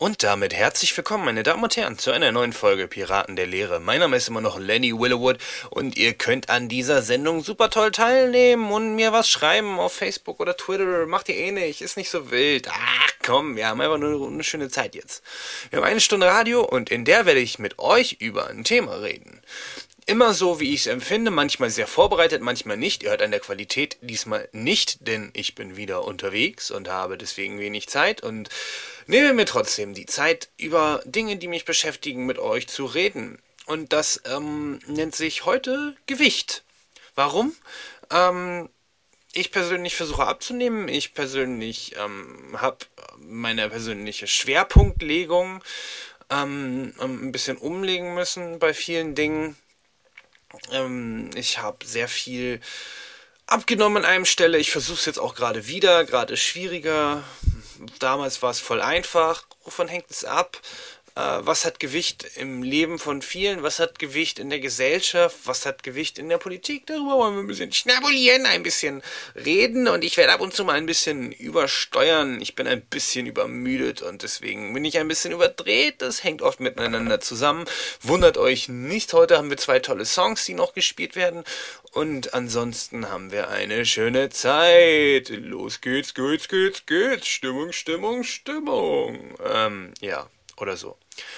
Und damit herzlich willkommen, meine Damen und Herren, zu einer neuen Folge Piraten der Lehre. Mein Name ist immer noch Lenny Willowwood und ihr könnt an dieser Sendung super toll teilnehmen und mir was schreiben auf Facebook oder Twitter. Macht ihr eh nicht, ist nicht so wild. Ach komm, wir haben einfach nur eine schöne Zeit jetzt. Wir haben eine Stunde Radio und in der werde ich mit euch über ein Thema reden. Immer so, wie ich es empfinde, manchmal sehr vorbereitet, manchmal nicht. Ihr hört an der Qualität diesmal nicht, denn ich bin wieder unterwegs und habe deswegen wenig Zeit und nehme mir trotzdem die Zeit, über Dinge, die mich beschäftigen, mit euch zu reden. Und das nennt sich heute Gewicht. Warum? Ich persönlich versuche abzunehmen. Ich persönlich habe meine persönliche Schwerpunktlegung ein bisschen umlegen müssen bei vielen Dingen. Ich habe sehr viel abgenommen an einem Stelle. Ich versuche es jetzt auch gerade wieder, gerade schwieriger. Damals war es voll einfach. Wovon hängt es ab? Was hat Gewicht im Leben von vielen? Was hat Gewicht in der Gesellschaft? Was hat Gewicht in der Politik? Darüber wollen wir ein bisschen schnabulieren, ein bisschen reden und ich werde ab und zu mal ein bisschen übersteuern. Ich bin ein bisschen übermüdet und deswegen bin ich ein bisschen überdreht. Das hängt oft miteinander zusammen. Wundert euch nicht, heute haben wir 2 tolle Songs, die noch gespielt werden und ansonsten haben wir eine schöne Zeit. Los geht's. Stimmung. Ja, oder so.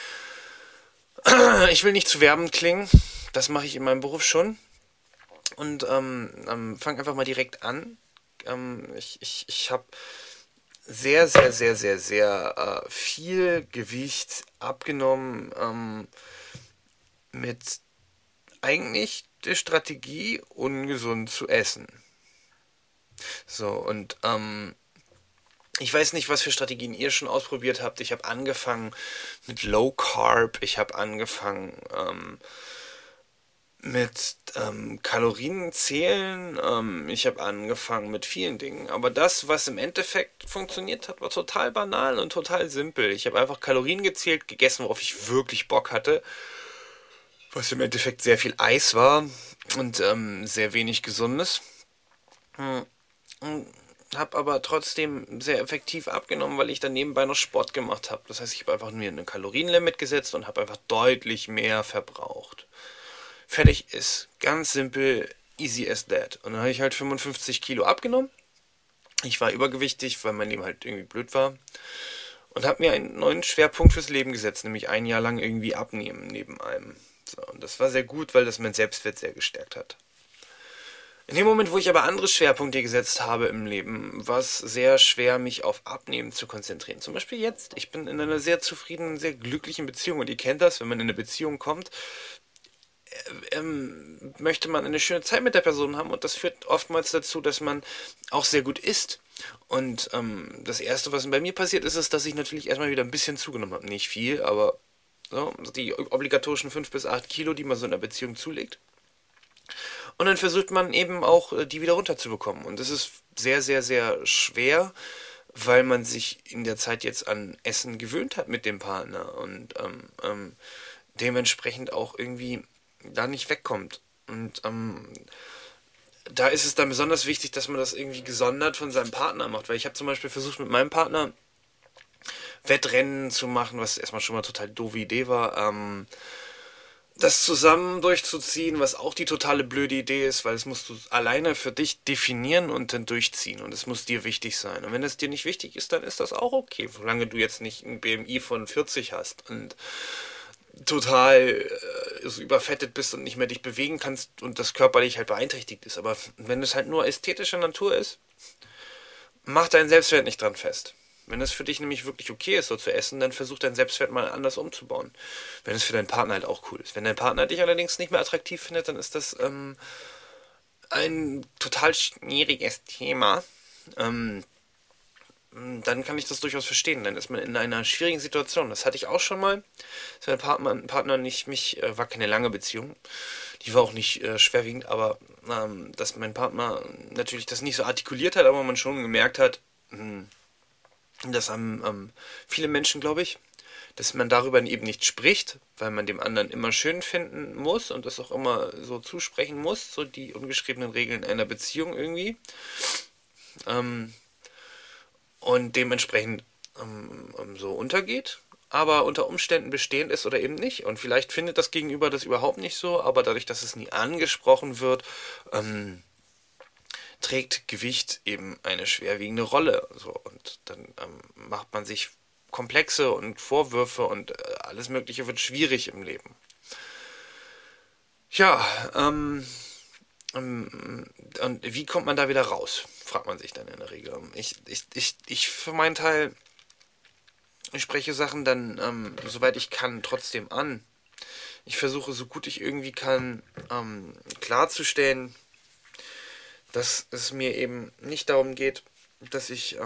Ich will nicht zu werbend klingen, das mache ich in meinem Beruf schon. Und fang einfach mal direkt an. Ich habe sehr viel Gewicht abgenommen mit eigentlich der Strategie, ungesund zu essen. So, und ich weiß nicht, was für Strategien ihr schon ausprobiert habt. Ich habe angefangen mit Low Carb, ich habe angefangen mit Kalorien zählen. Ich habe angefangen mit vielen Dingen. Aber das, was im Endeffekt funktioniert hat, war total banal und total simpel. Ich habe einfach Kalorien gezählt, gegessen, worauf ich wirklich Bock hatte. Was im Endeffekt sehr viel Eis war und sehr wenig Gesundes. Habe aber trotzdem sehr effektiv abgenommen, weil ich dann nebenbei noch Sport gemacht habe. Das heißt, ich habe einfach mir ein Kalorienlimit gesetzt und habe einfach deutlich mehr verbraucht. Fertig ist. Ganz simpel, easy as that. Und dann habe ich halt 55 Kilo abgenommen. Ich war übergewichtig, weil mein Leben halt irgendwie blöd war. Und habe mir einen neuen Schwerpunkt fürs Leben gesetzt, nämlich ein Jahr lang irgendwie abnehmen neben allem. So, und das war sehr gut, weil das mein Selbstwert sehr gestärkt hat. In dem Moment, wo ich aber andere Schwerpunkte gesetzt habe im Leben, war es sehr schwer, mich auf Abnehmen zu konzentrieren. Zum Beispiel jetzt. Ich bin in einer sehr zufriedenen, sehr glücklichen Beziehung und ihr kennt das, wenn man in eine Beziehung kommt, möchte man eine schöne Zeit mit der Person haben und das führt oftmals dazu, dass man auch sehr gut isst. Und das Erste, was bei mir passiert ist, ist, dass ich natürlich erstmal wieder ein bisschen zugenommen habe. Nicht viel, aber so, die obligatorischen 5 bis 8 Kilo, die man so in einer Beziehung zulegt. Und dann versucht man eben auch, die wieder runterzubekommen. Und das ist sehr schwer, weil man sich in der Zeit jetzt an Essen gewöhnt hat mit dem Partner und dementsprechend auch irgendwie da nicht wegkommt. Und da ist es dann besonders wichtig, dass man das irgendwie gesondert von seinem Partner macht. Weil ich habe zum Beispiel versucht, mit meinem Partner Wettrennen zu machen, was erstmal schon mal total doofe Idee war. Das zusammen durchzuziehen, was auch die totale blöde Idee ist, weil es musst du alleine für dich definieren und dann durchziehen und es muss dir wichtig sein. Und wenn es dir nicht wichtig ist, dann ist das auch okay, solange du jetzt nicht ein BMI von 40 hast und total so überfettet bist und nicht mehr dich bewegen kannst und das körperlich halt beeinträchtigt ist. Aber wenn es halt nur ästhetischer Natur ist, mach deinen Selbstwert nicht dran fest. Wenn es für dich nämlich wirklich okay ist, so zu essen, dann versuch deinen Selbstwert mal anders umzubauen. Wenn es für deinen Partner halt auch cool ist. Wenn dein Partner dich allerdings nicht mehr attraktiv findet, dann ist das ein total schwieriges Thema. Dann kann ich das durchaus verstehen. Dann ist man in einer schwierigen Situation. Das hatte ich auch schon mal. Dass mein Partner nicht mich, war keine lange Beziehung. Die war auch nicht schwerwiegend, aber dass mein Partner natürlich das nicht so artikuliert hat, aber man schon gemerkt hat, das haben viele Menschen, glaube ich, dass man darüber eben nicht spricht, weil man dem anderen immer schön finden muss und das auch immer so zusprechen muss, so die ungeschriebenen Regeln einer Beziehung irgendwie. Und dementsprechend so untergeht. aber unter Umständen bestehend ist oder eben nicht. Und vielleicht findet das Gegenüber das überhaupt nicht so, aber dadurch, dass es nie angesprochen wird, trägt Gewicht eben eine schwerwiegende Rolle. So, und dann macht man sich Komplexe und Vorwürfe und alles Mögliche wird schwierig im Leben. Ja, und wie kommt man da wieder raus? Fragt man sich dann in der Regel. Ich für meinen Teil, ich spreche Sachen dann, soweit ich kann, trotzdem an. Ich versuche, so gut ich irgendwie kann, klarzustellen, dass es mir eben nicht darum geht, dass ich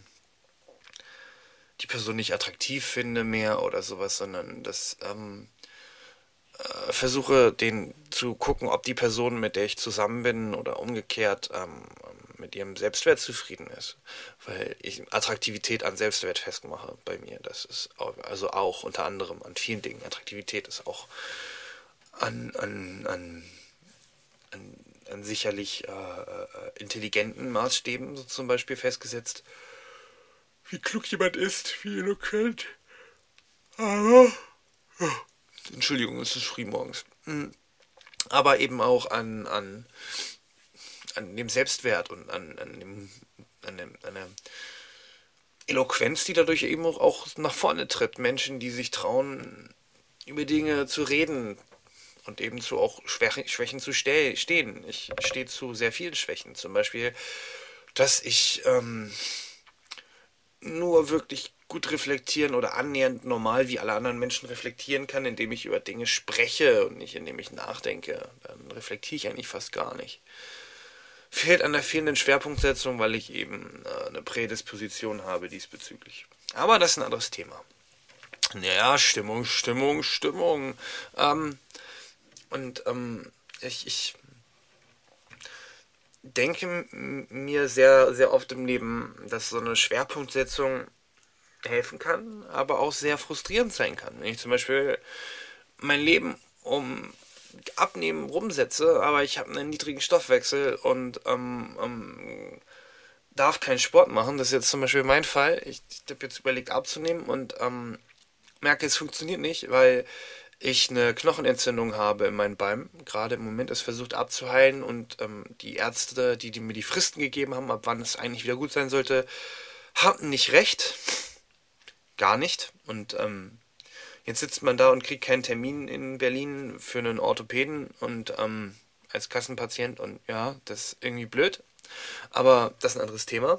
die Person nicht attraktiv finde mehr oder sowas, sondern dass versuche, den zu gucken, ob die Person, mit der ich zusammen bin oder umgekehrt, mit ihrem Selbstwert zufrieden ist. Weil ich Attraktivität an Selbstwert festmache bei mir. Das ist also auch unter anderem an vielen Dingen. Attraktivität ist auch an sicherlich intelligenten Maßstäben so zum Beispiel festgesetzt. Wie klug jemand ist, wie eloquent. Aber Entschuldigung, es ist früh morgens. Aber eben auch an dem Selbstwert und an der Eloquenz, die dadurch eben auch nach vorne tritt. Menschen, die sich trauen, über Dinge zu reden und eben zu auch Schwächen zu stehen. Ich stehe zu sehr vielen Schwächen. Zum Beispiel, dass ich nur wirklich gut reflektieren oder annähernd normal wie alle anderen Menschen reflektieren kann, indem ich über Dinge spreche und nicht indem ich nachdenke. Dann reflektiere ich eigentlich fast gar nicht. Fehlt an der fehlenden Schwerpunktsetzung, weil ich eben eine Prädisposition habe diesbezüglich. Aber das ist ein anderes Thema. Ja, Stimmung. Ich denke mir sehr, sehr oft im Leben, dass so eine Schwerpunktsetzung helfen kann, aber auch sehr frustrierend sein kann. Wenn ich zum Beispiel mein Leben um Abnehmen rumsetze, aber ich habe einen niedrigen Stoffwechsel und darf keinen Sport machen, das ist jetzt zum Beispiel mein Fall. Ich habe jetzt überlegt abzunehmen und merke, es funktioniert nicht, weil ich eine Knochenentzündung habe in meinen Beinen. Gerade im Moment ist versucht abzuheilen und die Ärzte, die mir die Fristen gegeben haben, ab wann es eigentlich wieder gut sein sollte, hatten nicht recht. Gar nicht. Und jetzt sitzt man da und kriegt keinen Termin in Berlin für einen Orthopäden und als Kassenpatient und ja, das ist irgendwie blöd. Aber das ist ein anderes Thema.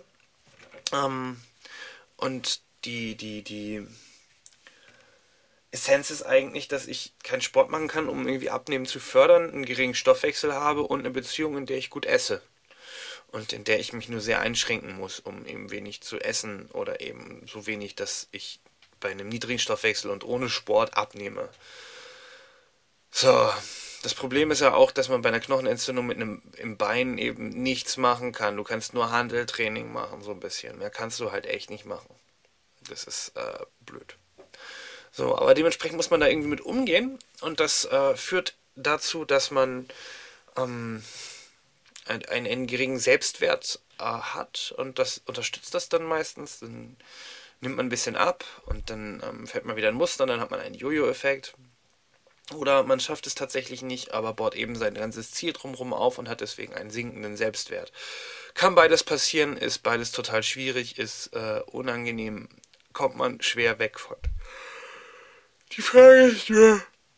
Und die Essenz ist eigentlich, dass ich keinen Sport machen kann, um irgendwie Abnehmen zu fördern, einen geringen Stoffwechsel habe und eine Beziehung, in der ich gut esse. Und in der ich mich nur sehr einschränken muss, um eben wenig zu essen oder eben so wenig, dass ich bei einem niedrigen Stoffwechsel und ohne Sport abnehme. So, das Problem ist ja auch, dass man bei einer Knochenentzündung mit einem im Bein eben nichts machen kann. Du kannst nur Hanteltraining machen, so ein bisschen. Mehr kannst du halt echt nicht machen. Das ist blöd. So, aber dementsprechend muss man da irgendwie mit umgehen und das führt dazu, dass man einen geringen Selbstwert hat und das unterstützt das dann meistens. Dann nimmt man ein bisschen ab und dann fällt man wieder in Muster und dann hat man einen Jojo-Effekt. Oder man schafft es tatsächlich nicht, aber baut eben sein ganzes Ziel drumherum auf und hat deswegen einen sinkenden Selbstwert. Kann beides passieren, ist beides total schwierig, ist unangenehm, kommt man schwer weg von. Die Frage ist nur,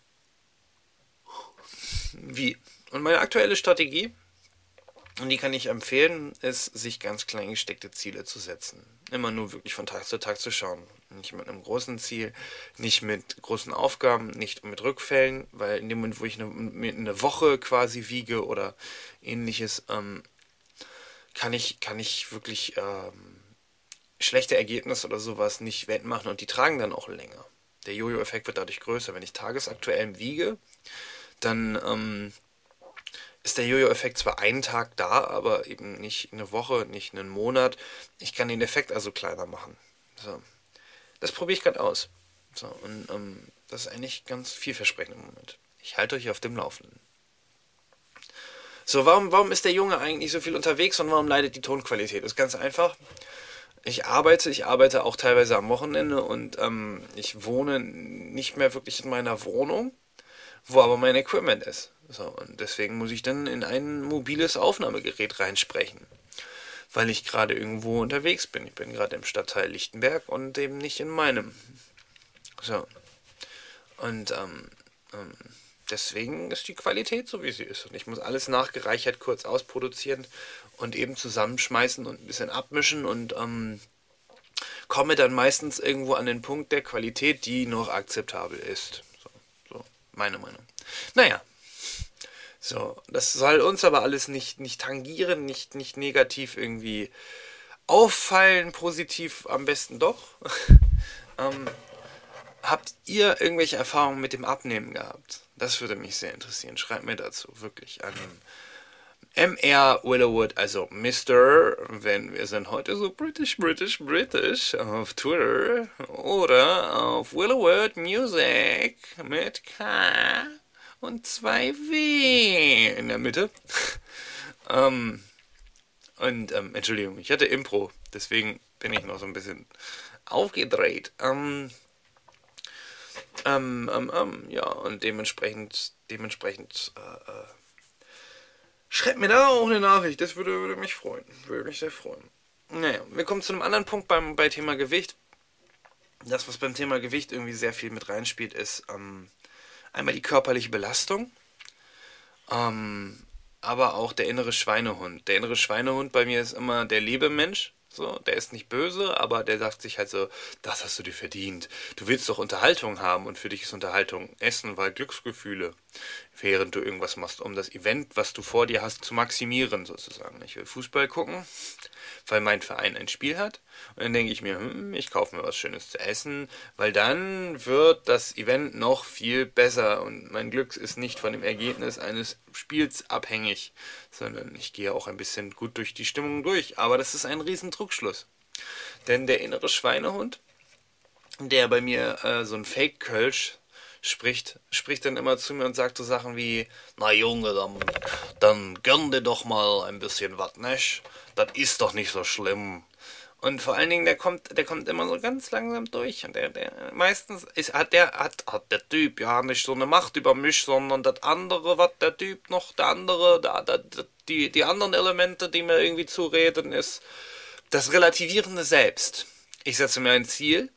wie? Und meine aktuelle Strategie, und die kann ich empfehlen, ist, sich ganz klein gesteckte Ziele zu setzen. Immer nur wirklich von Tag zu Tag zu schauen. Nicht mit einem großen Ziel, nicht mit großen Aufgaben, nicht mit Rückfällen, weil in dem Moment, wo ich eine Woche quasi wiege oder ähnliches, kann ich wirklich schlechte Ergebnisse oder sowas nicht wettmachen und die tragen dann auch länger. Der Jojo-Effekt wird dadurch größer. Wenn ich tagesaktuell wiege, dann ist der Jojo-Effekt zwar einen Tag da, aber eben nicht eine Woche, nicht einen Monat. Ich kann den Effekt also kleiner machen. So. Das probiere ich gerade aus. So, und das ist eigentlich ganz vielversprechend im Moment. Ich halte euch auf dem Laufenden. So, warum ist der Junge eigentlich so viel unterwegs und warum leidet die Tonqualität? Das ist ganz einfach. Ich arbeite auch teilweise am Wochenende und ich wohne nicht mehr wirklich in meiner Wohnung, wo aber mein Equipment ist. So, und deswegen muss ich dann in ein mobiles Aufnahmegerät reinsprechen, weil ich gerade irgendwo unterwegs bin. Ich bin gerade im Stadtteil Lichtenberg und eben nicht in meinem. So, und deswegen ist die Qualität so, wie sie ist. Und ich muss alles nachgereichert kurz ausproduzieren und eben zusammenschmeißen und ein bisschen abmischen und komme dann meistens irgendwo an den Punkt der Qualität, die noch akzeptabel ist. So meine Meinung. Naja, so, das soll uns aber alles nicht tangieren, nicht negativ irgendwie auffallen, positiv am besten doch. ähm, Habt ihr irgendwelche Erfahrungen mit dem Abnehmen gehabt? Das würde mich sehr interessieren. Schreibt mir dazu wirklich an MR Willowwood, also Mr., wenn wir sind heute so British auf Twitter oder auf Willowwood Music mit K und 2 W in der Mitte. Entschuldigung, ich hatte Impro, deswegen bin ich noch so ein bisschen aufgedreht. Ja, und dementsprechend schreibt mir da auch eine Nachricht, das würde mich freuen, würde mich sehr freuen. Naja, wir kommen zu einem anderen Punkt bei Thema Gewicht. Das, was beim Thema Gewicht irgendwie sehr viel mit reinspielt, ist einmal die körperliche Belastung, aber auch der innere Schweinehund. Der innere Schweinehund bei mir ist immer der Lebemensch. So, der ist nicht böse, aber der sagt sich halt so, das hast du dir verdient. Du willst doch Unterhaltung haben und für dich ist Unterhaltung Essen, weil Glücksgefühle, während du irgendwas machst, um das Event, was du vor dir hast, zu maximieren sozusagen. Ich will Fußball gucken, weil mein Verein ein Spiel hat und dann denke ich mir, ich kaufe mir was Schönes zu essen, weil dann wird das Event noch viel besser und mein Glück ist nicht von dem Ergebnis eines Spiels abhängig, sondern ich gehe auch ein bisschen gut durch die Stimmung durch. Aber das ist ein riesen Trugschluss. Denn der innere Schweinehund, der bei mir so ein Fake-Kölsch spricht dann immer zu mir und sagt so Sachen wie, na Junge, dann gönn dir doch mal ein bisschen was, nicht? Das ist doch nicht so schlimm. Und vor allen Dingen, der kommt immer so ganz langsam durch. Und der meistens hat der Typ ja nicht so eine Macht über mich, sondern das andere, was der Typ noch, die anderen Elemente, die mir irgendwie zureden, ist das relativierende Selbst. Ich setze mir ein Ziel.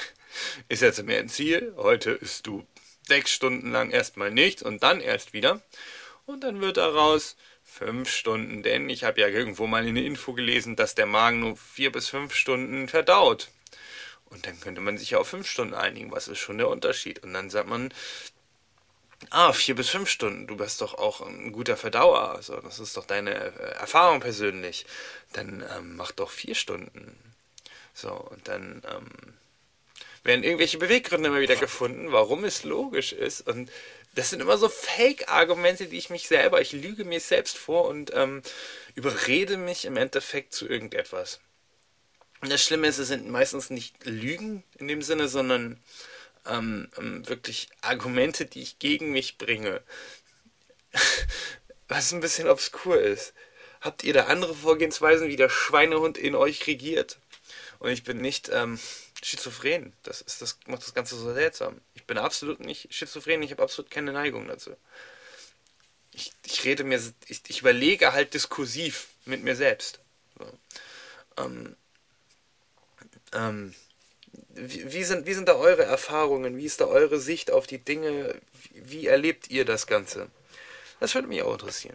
Heute isst du 6 Stunden lang erstmal nichts und dann erst wieder. Und dann wird daraus 5 Stunden, denn ich habe ja irgendwo mal eine Info gelesen, dass der Magen nur 4 bis 5 Stunden verdaut. Und dann könnte man sich ja auf 5 Stunden einigen, was ist schon der Unterschied? Und dann sagt man, 4 bis 5 Stunden, du bist doch auch ein guter Verdauer, also das ist doch deine Erfahrung persönlich. Dann mach doch 4 Stunden. So, und dann werden irgendwelche Beweggründe immer wieder gefunden, warum es logisch ist. Und das sind immer so Fake-Argumente, ich lüge mir selbst vor und überrede mich im Endeffekt zu irgendetwas. Und das Schlimme ist, es sind meistens nicht Lügen in dem Sinne, sondern wirklich Argumente, die ich gegen mich bringe. Was ein bisschen obskur ist. Habt ihr da andere Vorgehensweisen, wie der Schweinehund in euch regiert? Und ich bin nicht schizophren. Das macht das Ganze so seltsam. Ich bin absolut nicht schizophren, ich habe absolut keine Neigung dazu. Ich überlege halt diskursiv mit mir selbst. So. Ähm, ähm, wie sind da eure Erfahrungen? Wie ist da eure Sicht auf die Dinge? Wie erlebt ihr das Ganze? Das würde mich auch interessieren.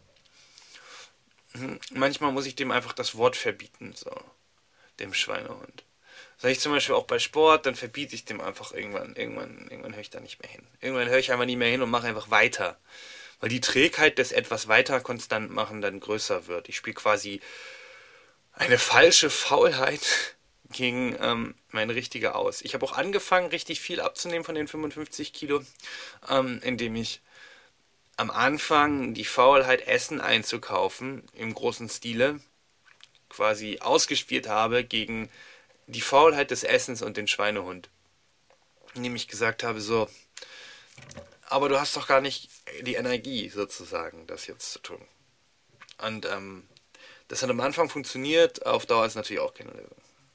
Manchmal muss ich dem einfach das Wort verbieten, so, dem Schweinehund. Sag ich zum Beispiel auch bei Sport, dann verbiete ich dem einfach irgendwann höre ich da nicht mehr hin. Irgendwann höre ich einfach nicht mehr hin und mache einfach weiter. Weil die Trägheit des etwas weiter konstant machen dann größer wird. Ich spiele quasi eine falsche Faulheit gegen meine richtige aus. Ich habe auch angefangen, richtig viel abzunehmen von den 55 Kilo, indem ich am Anfang die Faulheit, Essen einzukaufen, im großen Stile, quasi ausgespielt habe gegen die Faulheit des Essens und den Schweinehund. Indem ich gesagt habe, so, aber du hast doch gar nicht die Energie, sozusagen, das jetzt zu tun. Und das hat am Anfang funktioniert, auf Dauer ist natürlich auch keine Lösung.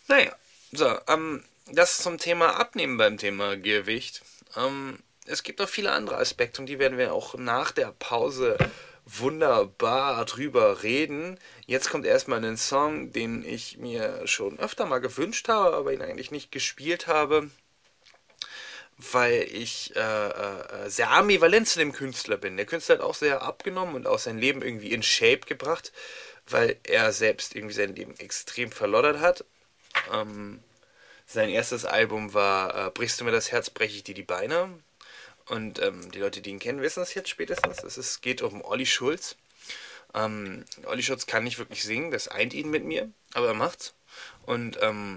Naja, so, das zum Thema Abnehmen beim Thema Gewicht. Es gibt noch viele andere Aspekte und die werden wir auch nach der Pause wunderbar drüber reden. Jetzt kommt erstmal ein Song, den ich mir schon öfter mal gewünscht habe, aber ihn eigentlich nicht gespielt habe, weil ich sehr ambivalent zu dem Künstler bin. Der Künstler hat auch sehr abgenommen und auch sein Leben irgendwie in Shape gebracht, weil er selbst irgendwie sein Leben extrem verloddert hat. Ähm, Sein erstes Album war Brichst du mir das Herz, breche ich dir die Beine. Und die Leute, die ihn kennen, wissen es jetzt spätestens. Geht um Olli Schulz. Olli Schulz kann nicht wirklich singen, das eint ihn mit mir, aber er macht's. Und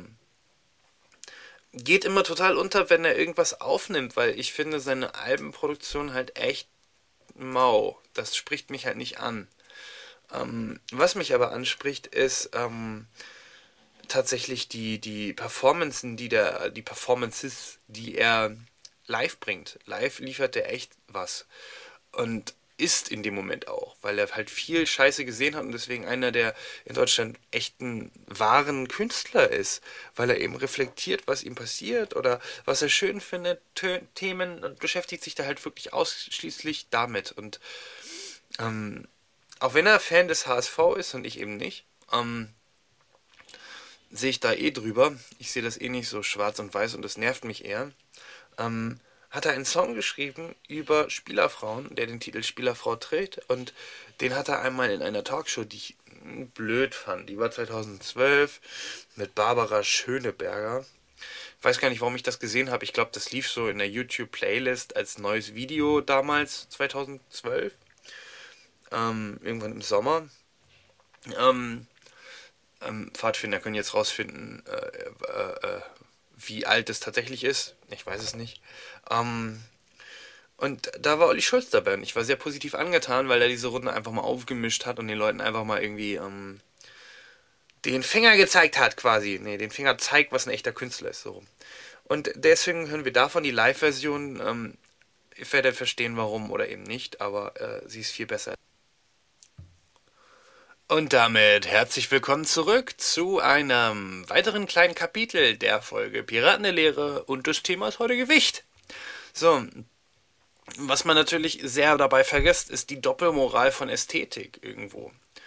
geht immer total unter, wenn er irgendwas aufnimmt, weil ich finde seine Albenproduktion halt echt mau. Das spricht mich halt nicht an. Was mich aber anspricht, ist tatsächlich die Performances, die er live bringt. Live liefert er echt was. Und ist in dem Moment auch, weil er halt viel Scheiße gesehen hat und deswegen einer der in Deutschland echten wahren Künstler ist, weil er eben reflektiert, was ihm passiert oder was er schön findet, Themen und beschäftigt sich da halt wirklich ausschließlich damit. Und auch wenn er Fan des HSV ist und ich eben nicht, sehe ich da eh drüber. Ich sehe das eh nicht so schwarz und weiß und das nervt mich eher. Hat er einen Song geschrieben über Spielerfrauen, der den Titel Spielerfrau trägt. Und den hat er einmal in einer Talkshow, die ich blöd fand. Die war 2012 mit Barbara Schöneberger. Ich weiß gar nicht, warum ich das gesehen habe. Ich glaube, das lief so in der YouTube-Playlist als neues Video damals, 2012. Irgendwann im Sommer. Ähm, Pfadfinder können jetzt rausfinden, wie alt es tatsächlich ist. Ich weiß es nicht. Und da war Olli Schulz dabei und ich war sehr positiv angetan, weil er diese Runde einfach mal aufgemischt hat und den Leuten einfach mal irgendwie den Finger gezeigt hat quasi. Nee, den Finger zeigt, was ein echter Künstler ist. So rum. Und deswegen hören wir davon die Live-Version. Ich werde verstehen, warum oder eben nicht, aber sie ist viel besser. Und damit herzlich willkommen zurück zu einem weiteren kleinen Kapitel der Folge Piraten der Lehre und das Thema ist heute Gewicht. So, was man natürlich sehr dabei vergisst, ist die Doppelmoral von Ästhetik irgendwo.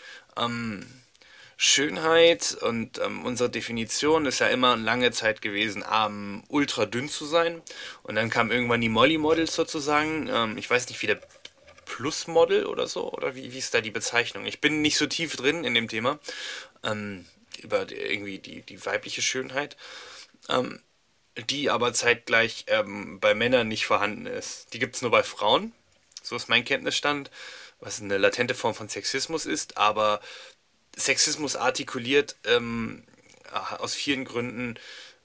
Schönheit und unsere Definition ist ja immer lange Zeit gewesen, ultra dünn zu sein. Und dann kamen irgendwann die Molly-Models sozusagen. Ich weiß nicht, wie der Plus-Model oder so, oder wie ist da die Bezeichnung? Ich bin nicht so tief drin in dem Thema, irgendwie die weibliche Schönheit, die aber zeitgleich bei Männern nicht vorhanden ist. Die gibt es nur bei Frauen, so ist mein Kenntnisstand, was eine latente Form von Sexismus ist, aber Sexismus artikuliert aus vielen Gründen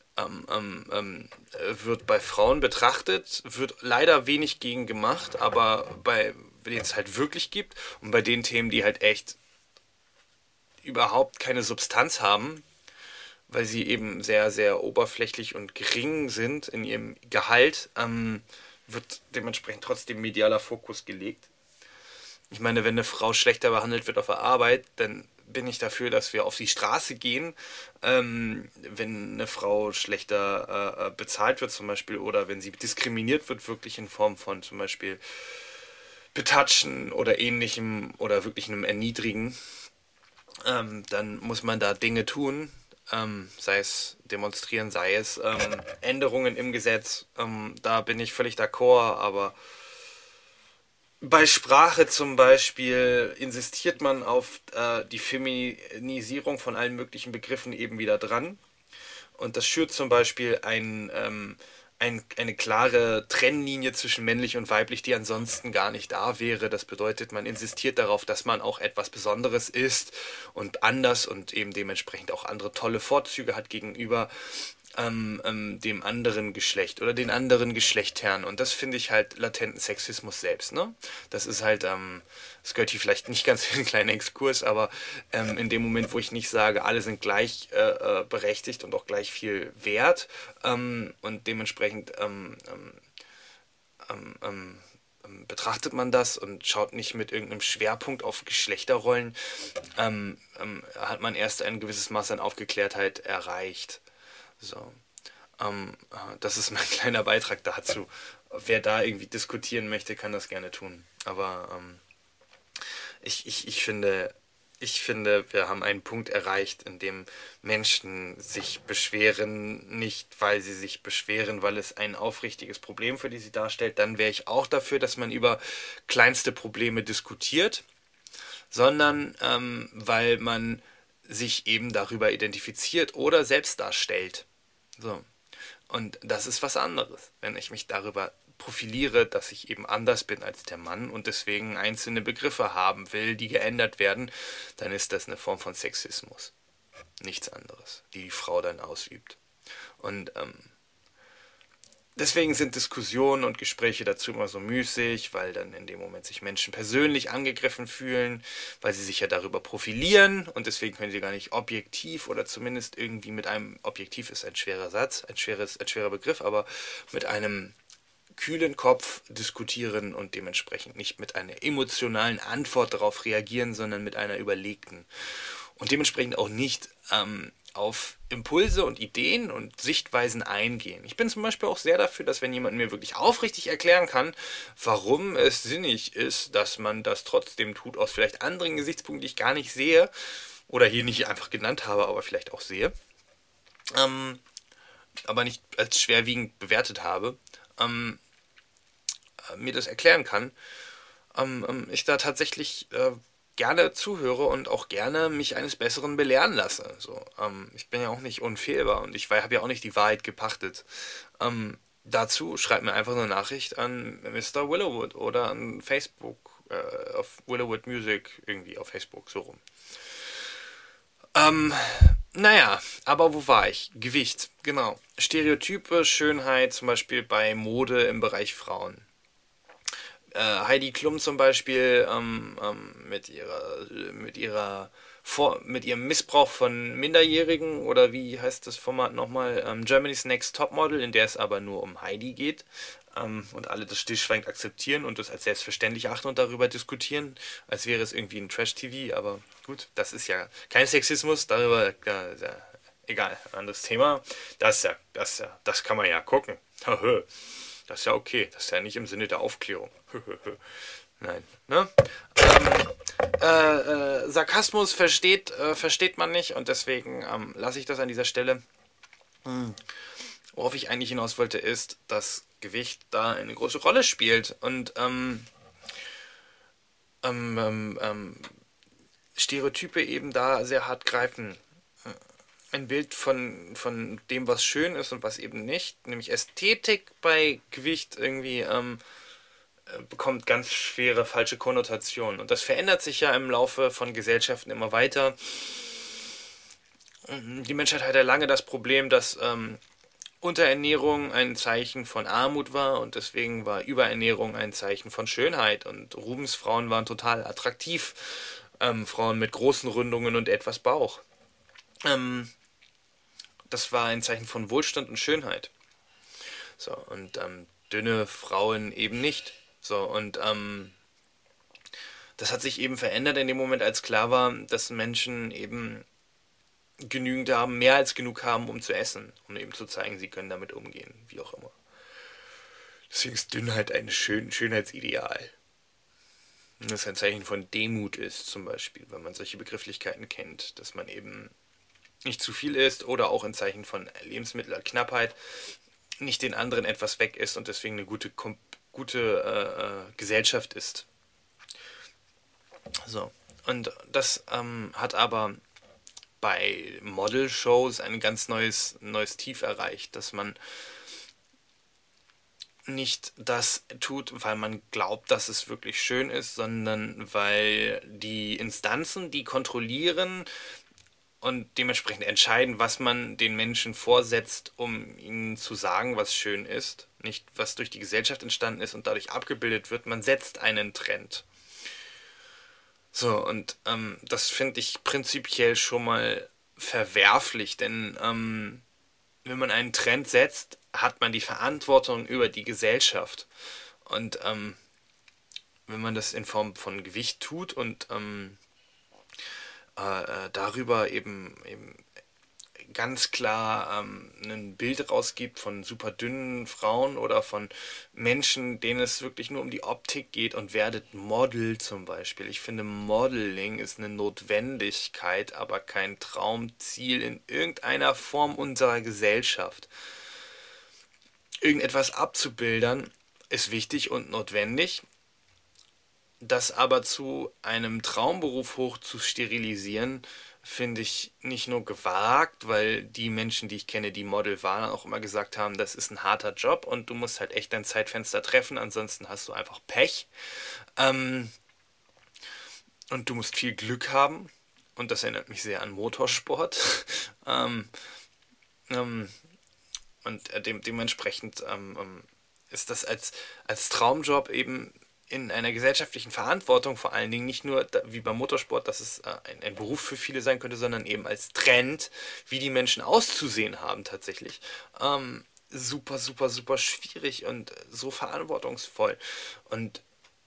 wird bei Frauen betrachtet, wird leider wenig gegen gemacht, aber bei denen es halt wirklich gibt und bei den Themen, die halt echt überhaupt keine Substanz haben, weil sie eben sehr, sehr oberflächlich und gering sind in ihrem Gehalt, wird dementsprechend trotzdem medialer Fokus gelegt. Ich meine, wenn eine Frau schlechter behandelt wird auf der Arbeit, dann bin ich dafür, dass wir auf die Straße gehen, wenn eine Frau schlechter bezahlt wird zum Beispiel oder wenn sie diskriminiert wird, wirklich in Form von zum Beispiel Betatschen oder ähnlichem oder wirklich einem Erniedrigen, dann muss man da Dinge tun, sei es demonstrieren, sei es Änderungen im Gesetz, da bin ich völlig d'accord, aber bei Sprache zum Beispiel insistiert man auf die Feminisierung von allen möglichen Begriffen eben wieder dran. Und das schürt zum Beispiel eine klare Trennlinie zwischen männlich und weiblich, die ansonsten gar nicht da wäre. Das bedeutet, man insistiert darauf, dass man auch etwas Besonderes ist und anders und eben dementsprechend auch andere tolle Vorzüge hat gegenüber dem anderen Geschlecht oder den anderen Geschlechtern. Und das finde ich halt latenten Sexismus selbst, ne? Das ist halt, das gehört hier vielleicht nicht ganz in einen kleinen Exkurs, aber in dem Moment, wo ich nicht sage, alle sind gleich berechtigt und auch gleich viel wert und dementsprechend betrachtet man das und schaut nicht mit irgendeinem Schwerpunkt auf Geschlechterrollen, hat man erst ein gewisses Maß an Aufgeklärtheit erreicht. So, das ist mein kleiner Beitrag dazu. Wer da irgendwie diskutieren möchte, kann das gerne tun. Aber ich ich finde, wir haben einen Punkt erreicht, in dem Menschen sich beschweren, nicht weil sie sich beschweren, weil es ein aufrichtiges Problem für die sie darstellt. Dann wäre ich auch dafür, dass man über kleinste Probleme diskutiert, sondern weil man sich eben darüber identifiziert oder selbst darstellt. So. Und das ist was anderes, wenn ich mich darüber profiliere, dass ich eben anders bin als der Mann und deswegen einzelne Begriffe haben will, die geändert werden, dann ist das eine Form von Sexismus. Nichts anderes, die die Frau dann ausübt. Und deswegen sind Diskussionen und Gespräche dazu immer so müßig, weil dann in dem Moment sich Menschen persönlich angegriffen fühlen, weil sie sich ja darüber profilieren und deswegen können sie gar nicht objektiv oder zumindest irgendwie mit einem, objektiv ist ein schwerer Satz, ein schwerer Begriff, aber mit einem kühlen Kopf diskutieren und dementsprechend nicht mit einer emotionalen Antwort darauf reagieren, sondern mit einer überlegten. Und dementsprechend auch nicht auf Impulse und Ideen und Sichtweisen eingehen. Ich bin zum Beispiel auch sehr dafür, dass wenn jemand mir wirklich aufrichtig erklären kann, warum es sinnig ist, dass man das trotzdem tut, aus vielleicht anderen Gesichtspunkten, die ich gar nicht sehe oder hier nicht einfach genannt habe, aber vielleicht auch sehe, ähm, aber nicht als schwerwiegend bewertet habe, mir das erklären kann, ich da tatsächlich gerne zuhöre und auch gerne mich eines Besseren belehren lasse. So, ich bin ja auch nicht unfehlbar und ich habe ja auch nicht die Wahrheit gepachtet. Dazu schreibt mir einfach eine Nachricht an Mr. Willowwood oder an Facebook, auf Willowwood Music, irgendwie auf Facebook, so rum. Ähm, naja, aber wo war ich? Gewicht, genau. Stereotype, Schönheit, zum Beispiel bei Mode im Bereich Frauen. Heidi Klum zum Beispiel mit ihrem Missbrauch von Minderjährigen oder wie heißt das Format nochmal? Germany's Next Topmodel, in der es aber nur um Heidi geht und alle das stillschweigend akzeptieren und das als selbstverständlich achten und darüber diskutieren, als wäre es irgendwie ein Trash-TV, aber gut, das ist ja kein Sexismus, darüber, ja, egal, anderes Thema. Das kann man ja gucken. Das ist ja okay. Das ist ja nicht im Sinne der Aufklärung. Nein, ne? Sarkasmus versteht man nicht und deswegen lasse ich das an dieser Stelle. Worauf ich eigentlich hinaus wollte, ist, dass Gewicht da eine große Rolle spielt und ähm, ähm, ähm, Stereotype eben da sehr hart greifen. Ein Bild von dem, was schön ist und was eben nicht, nämlich Ästhetik bei Gewicht irgendwie bekommt ganz schwere falsche Konnotationen. Und das verändert sich ja im Laufe von Gesellschaften immer weiter. Die Menschheit hatte lange das Problem, dass Unterernährung ein Zeichen von Armut war und deswegen war Überernährung ein Zeichen von Schönheit. Und Rubensfrauen waren total attraktiv. Frauen mit großen Rundungen und etwas Bauch. Ähm, Das war ein Zeichen von Wohlstand und Schönheit. So, und dünne Frauen eben nicht. So, und das hat sich eben verändert in dem Moment, als klar war, dass Menschen eben genügend haben, mehr als genug haben, um zu essen. Um eben zu zeigen, sie können damit umgehen, wie auch immer. Deswegen ist Dünnheit ein Schönheitsideal. Und das ein Zeichen von Demut ist, zum Beispiel, wenn man solche Begrifflichkeiten kennt, dass man eben nicht zu viel isst oder auch in Zeichen von Lebensmittelknappheit nicht den anderen etwas weg ist und deswegen eine gute Gesellschaft ist. So. Und das hat aber bei Model-Shows ein ganz neues Tief erreicht, dass man nicht das tut, weil man glaubt, dass es wirklich schön ist, sondern weil die Instanzen, die kontrollieren und dementsprechend entscheiden, was man den Menschen vorsetzt, um ihnen zu sagen, was schön ist, nicht was durch die Gesellschaft entstanden ist und dadurch abgebildet wird, man setzt einen Trend. So, und das finde ich prinzipiell schon mal verwerflich, denn wenn man einen Trend setzt, hat man die Verantwortung über die Gesellschaft. Und wenn man das in Form von Gewicht tut und darüber eben ganz klar ein Bild rausgibt von super dünnen Frauen oder von Menschen, denen es wirklich nur um die Optik geht, und werdet Model zum Beispiel. Ich finde, Modeling ist eine Notwendigkeit, aber kein Traumziel in irgendeiner Form unserer Gesellschaft. Irgendetwas abzubildern ist wichtig und notwendig. Das aber zu einem Traumberuf hoch zu sterilisieren, finde ich nicht nur gewagt, weil die Menschen, die ich kenne, die Model waren, auch immer gesagt haben, das ist ein harter Job und du musst halt echt dein Zeitfenster treffen, ansonsten hast du einfach Pech. Ähm, und du musst viel Glück haben. Und das erinnert mich sehr an Motorsport. ähm, ähm, dementsprechend ist das als Traumjob eben in einer gesellschaftlichen Verantwortung, vor allen Dingen nicht nur wie beim Motorsport, dass es ein Beruf für viele sein könnte, sondern eben als Trend, wie die Menschen auszusehen haben tatsächlich. Super, super, super schwierig und so verantwortungsvoll. Und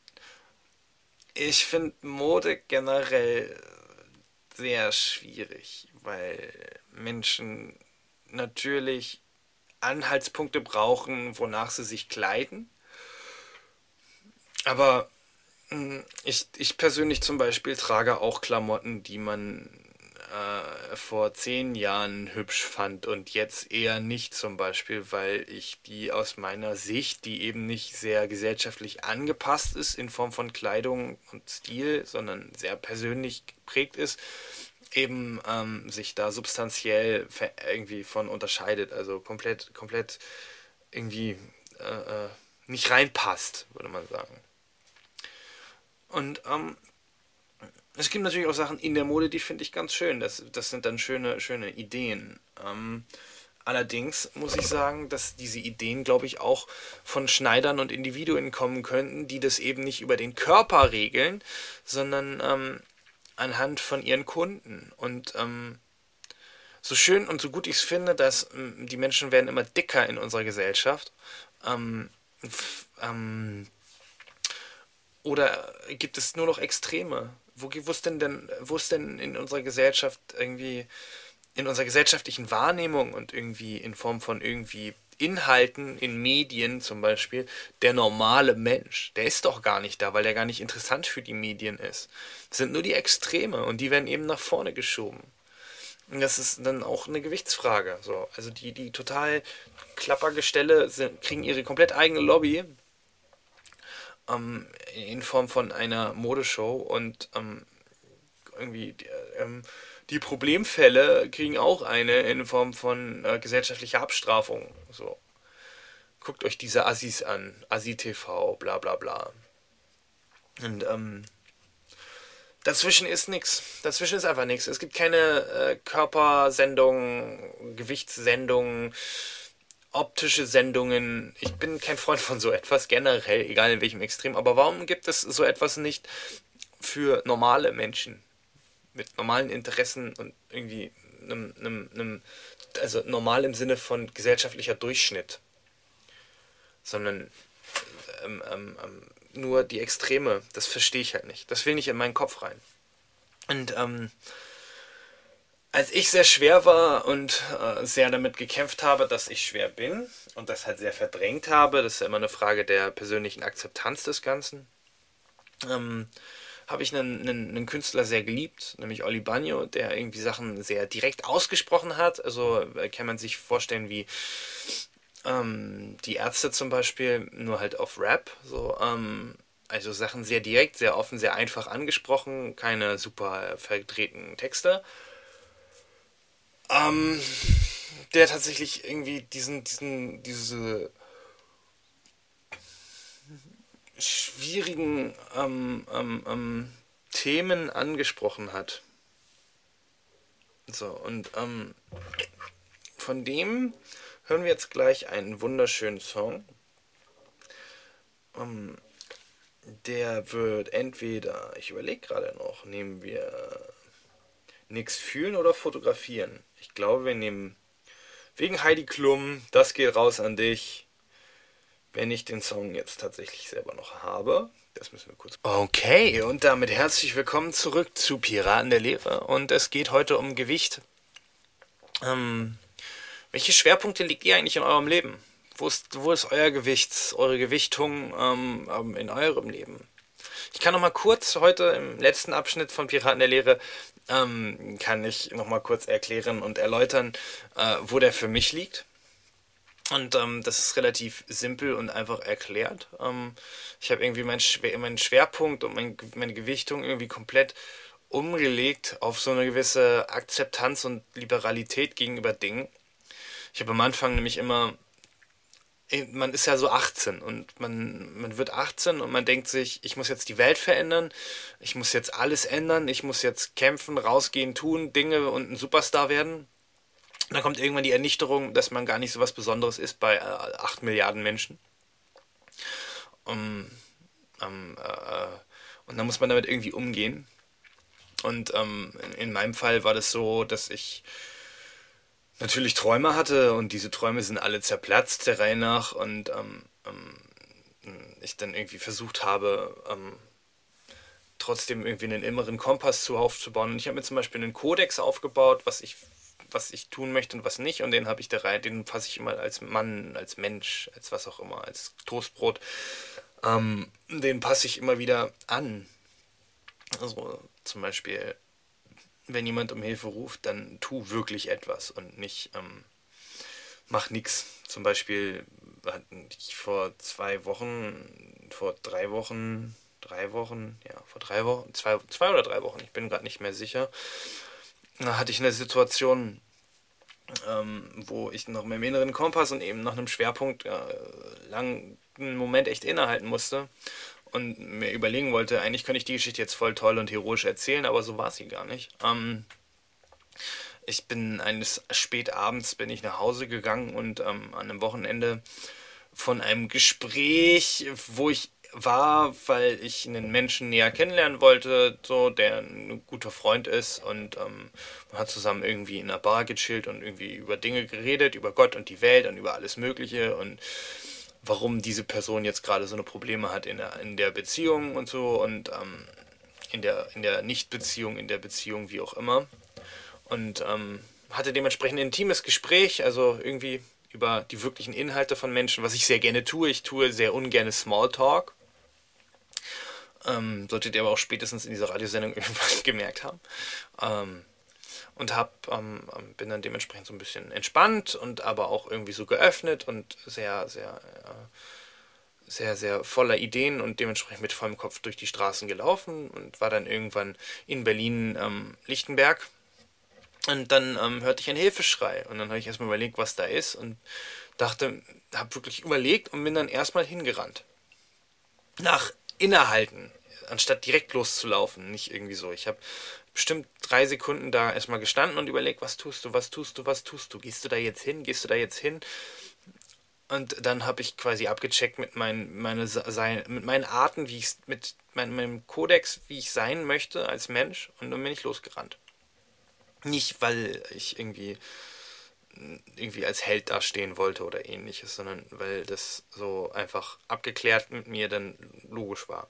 ich finde Mode generell sehr schwierig, weil Menschen natürlich Anhaltspunkte brauchen, wonach sie sich kleiden. Aber ich persönlich zum Beispiel trage auch Klamotten, die man vor 10 Jahren hübsch fand und jetzt eher nicht, zum Beispiel, weil ich die aus meiner Sicht, die eben nicht sehr gesellschaftlich angepasst ist in Form von Kleidung und Stil, sondern sehr persönlich geprägt ist, eben sich da substanziell irgendwie von unterscheidet, also komplett irgendwie äh, äh, nicht reinpasst, würde man sagen. Und es gibt natürlich auch Sachen in der Mode, die finde ich ganz schön. Das sind dann schöne Ideen. Allerdings muss ich sagen, dass diese Ideen, glaube ich, auch von Schneidern und Individuen kommen könnten, die das eben nicht über den Körper regeln, sondern anhand von ihren Kunden. Und so schön und so gut ich es finde, dass die Menschen werden immer dicker in unserer Gesellschaft. Ähm, oder gibt es nur noch Extreme? Wo ist denn in unserer Gesellschaft irgendwie, in unserer gesellschaftlichen Wahrnehmung und irgendwie in Form von irgendwie Inhalten in Medien zum Beispiel, der normale Mensch? Der ist doch gar nicht da, weil der gar nicht interessant für die Medien ist. Es sind nur die Extreme und die werden eben nach vorne geschoben. Und das ist dann auch eine Gewichtsfrage. So. Also die total Klappergestelle kriegen ihre komplett eigene Lobby in Form von einer Modeshow und irgendwie die Problemfälle kriegen auch eine in Form von gesellschaftlicher Abstrafung. So, guckt euch diese Assis an, Assi-TV, bla bla bla. Und dazwischen ist nix. Dazwischen ist einfach nichts. Es gibt keine Körpersendungen, Gewichtssendungen, optische Sendungen. Ich bin kein Freund von so etwas, generell, egal in welchem Extrem. Aber warum gibt es so etwas nicht für normale Menschen mit normalen Interessen und irgendwie also normal im Sinne von gesellschaftlicher Durchschnitt, sondern nur die Extreme, das verstehe ich halt nicht. Das will nicht in meinen Kopf rein. Und als ich sehr schwer war und sehr damit gekämpft habe, dass ich schwer bin und das halt sehr verdrängt habe, das ist ja immer eine Frage der persönlichen Akzeptanz des Ganzen, habe ich einen Künstler sehr geliebt, nämlich Oli Bagno, der irgendwie Sachen sehr direkt ausgesprochen hat. Also kann man sich vorstellen wie die Ärzte zum Beispiel, nur halt auf Rap. So, also Sachen sehr direkt, sehr offen, sehr einfach angesprochen, keine super verdrehten Texte. Ähm, der tatsächlich irgendwie diese schwierigen Themen angesprochen hat. So, und von dem hören wir jetzt gleich einen wunderschönen Song. Ähm, der wird entweder, ich überlege gerade noch, nehmen wir nix fühlen oder fotografieren. Ich glaube, wir nehmen wegen Heidi Klum, das geht raus an dich, wenn ich den Song jetzt tatsächlich selber noch habe. Das müssen wir kurz. Okay, und damit herzlich willkommen zurück zu Piraten der Lehre. Und es geht heute um Gewicht. Ähm, Welche Schwerpunkte legt ihr eigentlich in eurem Leben? Wo ist euer Gewicht, eure Gewichtung in eurem Leben? Ich kann noch mal kurz heute im letzten Abschnitt von Piraten der Lehre kann ich noch mal kurz erklären und erläutern, wo der für mich liegt. Und das ist relativ simpel und einfach erklärt. Ich habe irgendwie meinen Schwerpunkt und meine Gewichtung irgendwie komplett umgelegt auf so eine gewisse Akzeptanz und Liberalität gegenüber Dingen. Ich habe am Anfang nämlich immer, man ist ja so 18 und man wird 18 und man denkt sich, ich muss jetzt die Welt verändern, ich muss jetzt alles ändern, ich muss jetzt kämpfen, rausgehen, tun, Dinge und ein Superstar werden. Und dann kommt irgendwann die Ernüchterung, dass man gar nicht so was Besonderes ist bei 8 Milliarden Menschen. Um, und dann muss man damit irgendwie umgehen. Und in meinem Fall war das so, dass ich natürlich Träume hatte und diese Träume sind alle zerplatzt der Reihe nach und ich dann irgendwie versucht habe, trotzdem irgendwie einen inneren Kompass zu aufzubauen. Und ich habe mir zum Beispiel einen Kodex aufgebaut, was ich tun möchte und was nicht. Und den habe ich der Reihe, den fasse ich immer als Mann, als Mensch, als was auch immer, als Toastbrot. Den passe ich immer wieder an. Also zum Beispiel, wenn jemand um Hilfe ruft, dann tu wirklich etwas und nicht mach nix. Zum Beispiel hatten ich vor 2 Wochen, vor 3 Wochen, 3 Wochen, ja, vor 3 Wochen, zwei oder 3 Wochen, ich bin gerade nicht mehr sicher, da hatte ich eine Situation, wo ich noch mit dem inneren Kompass und eben nach einem Schwerpunkt lang einen Moment echt innehalten musste und mir überlegen wollte, eigentlich könnte ich die Geschichte jetzt voll toll und heroisch erzählen, aber so war sie gar nicht. Ich bin eines Spätabends bin ich nach Hause gegangen und an einem Wochenende von einem Gespräch, wo ich war, weil ich einen Menschen näher kennenlernen wollte, so der ein guter Freund ist und man hat zusammen irgendwie in einer Bar gechillt und irgendwie über Dinge geredet, über Gott und die Welt und über alles Mögliche und warum diese Person jetzt gerade so eine Probleme hat in der Beziehung und so und in der Nicht-Beziehung, in der Beziehung, wie auch immer und hatte dementsprechend ein intimes Gespräch, also irgendwie über die wirklichen Inhalte von Menschen, was ich sehr gerne tue. Ich tue sehr ungerne Smalltalk. Solltet ihr aber auch spätestens in dieser Radiosendung irgendwann gemerkt haben. Ähm, und bin dann dementsprechend so ein bisschen entspannt und aber auch irgendwie so geöffnet und sehr, sehr, sehr, sehr voller Ideen und dementsprechend mit vollem Kopf durch die Straßen gelaufen und war dann irgendwann in Berlin Lichtenberg. Und dann hörte ich einen Hilfeschrei und dann habe ich erstmal überlegt, was da ist und habe wirklich überlegt und bin dann erstmal hingerannt. Nach Innehalten, anstatt direkt loszulaufen, nicht irgendwie so. Ich habe bestimmt 3 Sekunden da erstmal gestanden und überlegt, was tust du, was tust du, was tust du? Gehst du da jetzt hin, gehst du da jetzt hin? Und dann habe ich quasi abgecheckt mit meinen Arten, wie ich mit meinem Kodex, wie ich sein möchte als Mensch und dann bin ich losgerannt. Nicht, weil ich irgendwie als Held dastehen wollte oder ähnliches, sondern weil das so einfach abgeklärt mit mir dann logisch war.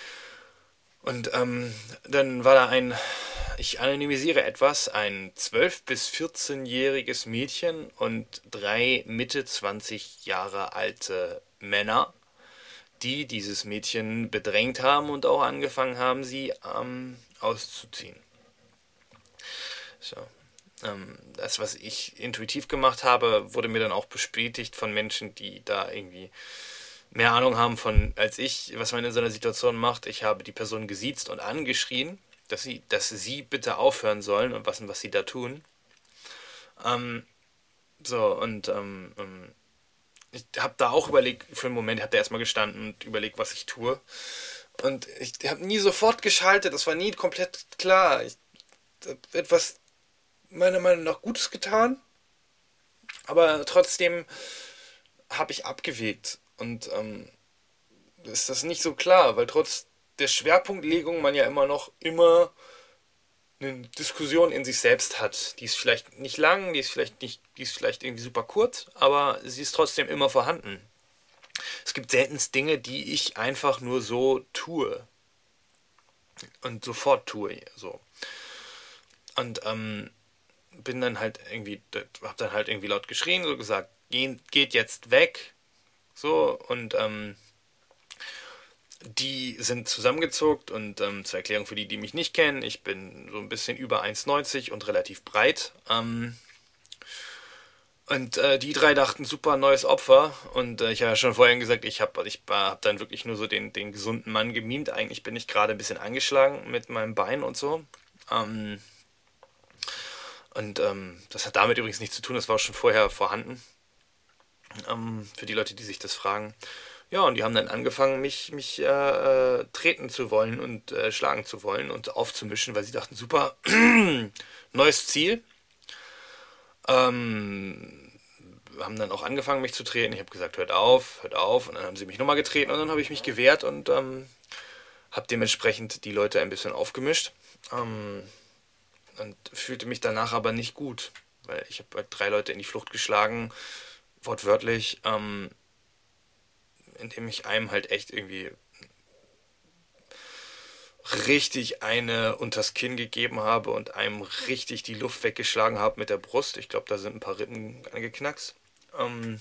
Und dann war da ich anonymisiere etwas, ein 12- bis 14-jähriges Mädchen und 3 Mitte 20 Jahre alte Männer, die dieses Mädchen bedrängt haben und auch angefangen haben, sie auszuziehen. So. Das, was ich intuitiv gemacht habe, wurde mir dann auch bestätigt von Menschen, die da irgendwie mehr Ahnung haben von als ich, was man in so einer Situation macht. Ich habe die Person gesiezt und angeschrien, dass sie bitte aufhören sollen und was sie da tun. Ähm, so, und ich habe da auch überlegt, für einen Moment habe da erstmal gestanden und überlegt, was ich tue. Und ich habe nie sofort geschaltet, das war nie komplett klar. Ich habe etwas meiner Meinung nach Gutes getan, aber trotzdem habe ich abgewegt und ist das nicht so klar, weil trotz der Schwerpunktlegung man ja immer eine Diskussion in sich selbst hat. Die ist vielleicht nicht lang, die ist vielleicht irgendwie super kurz, aber sie ist trotzdem immer vorhanden. Es gibt seltenst Dinge, die ich einfach nur so tue und sofort tue, so. Und bin dann halt irgendwie, hab dann halt irgendwie laut geschrien, so gesagt, geht jetzt weg. So, und die sind zusammengezuckt und zur Erklärung für die, die mich nicht kennen, ich bin so ein bisschen über 1,90 und relativ breit. Und die drei dachten, super, neues Opfer. Und ich habe ja schon vorhin gesagt, ich hab dann wirklich nur so den gesunden Mann gemimt. Eigentlich bin ich gerade ein bisschen angeschlagen mit meinem Bein und so. Ähm, das hat damit übrigens nichts zu tun, das war schon vorher vorhanden. Für die Leute, die sich das fragen. Ja, und die haben dann angefangen, mich treten zu wollen und schlagen zu wollen und aufzumischen, weil sie dachten, super, neues Ziel. Ähm, Haben dann auch angefangen, mich zu treten. Ich habe gesagt, hört auf, hört auf. Und dann haben sie mich nochmal getreten und dann habe ich mich gewehrt und habe dementsprechend die Leute ein bisschen aufgemischt. Ähm, und fühlte mich danach aber nicht gut, weil ich habe halt 3 Leute in die Flucht geschlagen, wortwörtlich, indem ich einem halt echt irgendwie richtig eine unters Kinn gegeben habe und einem richtig die Luft weggeschlagen habe mit der Brust. Ich glaube, da sind ein paar Rippen angeknackst. Ähm,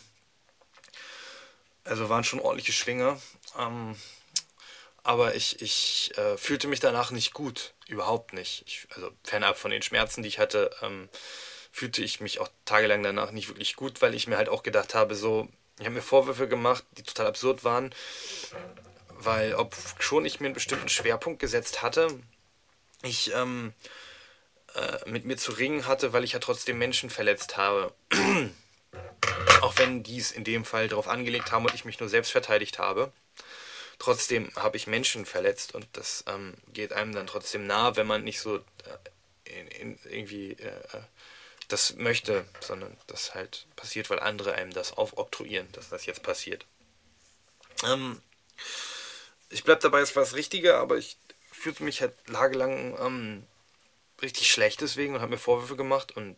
also waren schon ordentliche Schwinger. Ähm, aber ich fühlte mich danach nicht gut. Überhaupt nicht. Also fernab von den Schmerzen, die ich hatte, fühlte ich mich auch tagelang danach nicht wirklich gut, weil ich mir halt auch gedacht habe, so, ich habe mir Vorwürfe gemacht, die total absurd waren, weil ob schon ich mir einen bestimmten Schwerpunkt gesetzt hatte, ich mit mir zu ringen hatte, weil ich ja trotzdem Menschen verletzt habe. Auch wenn dies in dem Fall darauf angelegt haben und ich mich nur selbst verteidigt habe. Trotzdem habe ich Menschen verletzt und das geht einem dann trotzdem nahe, wenn man nicht so irgendwie das möchte, sondern das halt passiert, weil andere einem das aufoktroyieren, dass das jetzt passiert. Ähm, Ich bleib dabei, es war das Richtige, aber ich fühlte mich halt tagelang richtig schlecht deswegen und habe mir Vorwürfe gemacht und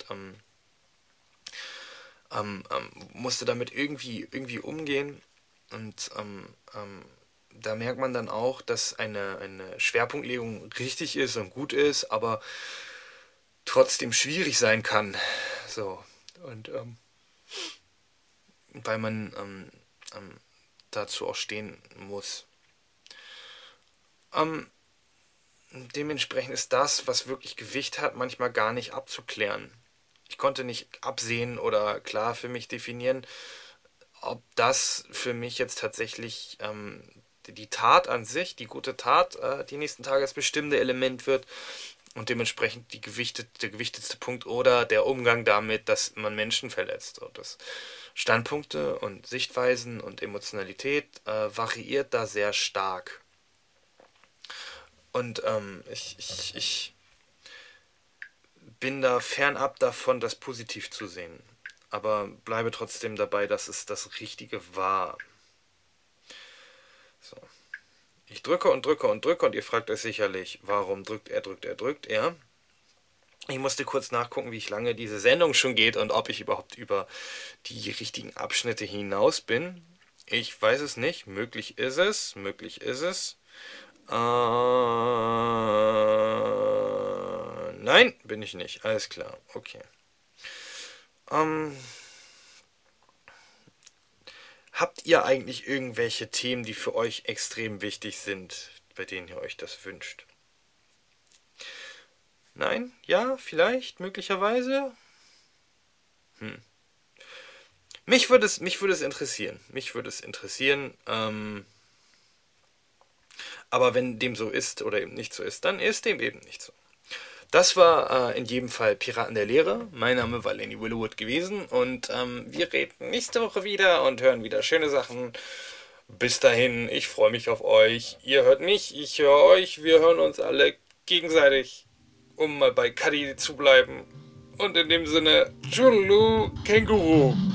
musste damit irgendwie umgehen. Und da merkt man dann auch, dass eine Schwerpunktlegung richtig ist und gut ist, aber trotzdem schwierig sein kann. So. Und weil man dazu auch stehen muss. Ähm, Dementsprechend ist das, was wirklich Gewicht hat, manchmal gar nicht abzuklären. Ich konnte nicht absehen oder klar für mich definieren, ob das für mich jetzt tatsächlich die Tat an sich, die gute Tat, die nächsten Tage das bestimmende Element wird und dementsprechend der gewichtetste Punkt oder der Umgang damit, dass man Menschen verletzt. Und das Standpunkte und Sichtweisen und Emotionalität variiert da sehr stark. Und ich bin da fernab davon, das positiv zu sehen. Aber bleibe trotzdem dabei, dass es das Richtige war. So. Ich drücke und drücke und drücke und ihr fragt euch sicherlich, warum drückt er. Ich musste kurz nachgucken, wie lange diese Sendung schon geht und ob ich überhaupt über die richtigen Abschnitte hinaus bin. Ich weiß es nicht. Möglich ist es. Möglich ist es. Nein, bin ich nicht. Alles klar. Okay. Ähm, Habt ihr eigentlich irgendwelche Themen, die für euch extrem wichtig sind, bei denen ihr euch das wünscht? Nein? Ja? Vielleicht? Möglicherweise? Hm. Mich würde es interessieren. Mich würde es interessieren. Aber wenn dem so ist oder eben nicht so ist, dann ist dem eben nicht so. Das war in jedem Fall Piraten der Lehre. Mein Name war Lenny Willowwood gewesen und wir reden nächste Woche wieder und hören wieder schöne Sachen. Bis dahin, ich freue mich auf euch. Ihr hört mich, ich höre euch. Wir hören uns alle gegenseitig, um mal bei Cuddy zu bleiben. Und in dem Sinne, Tschululu, Känguru.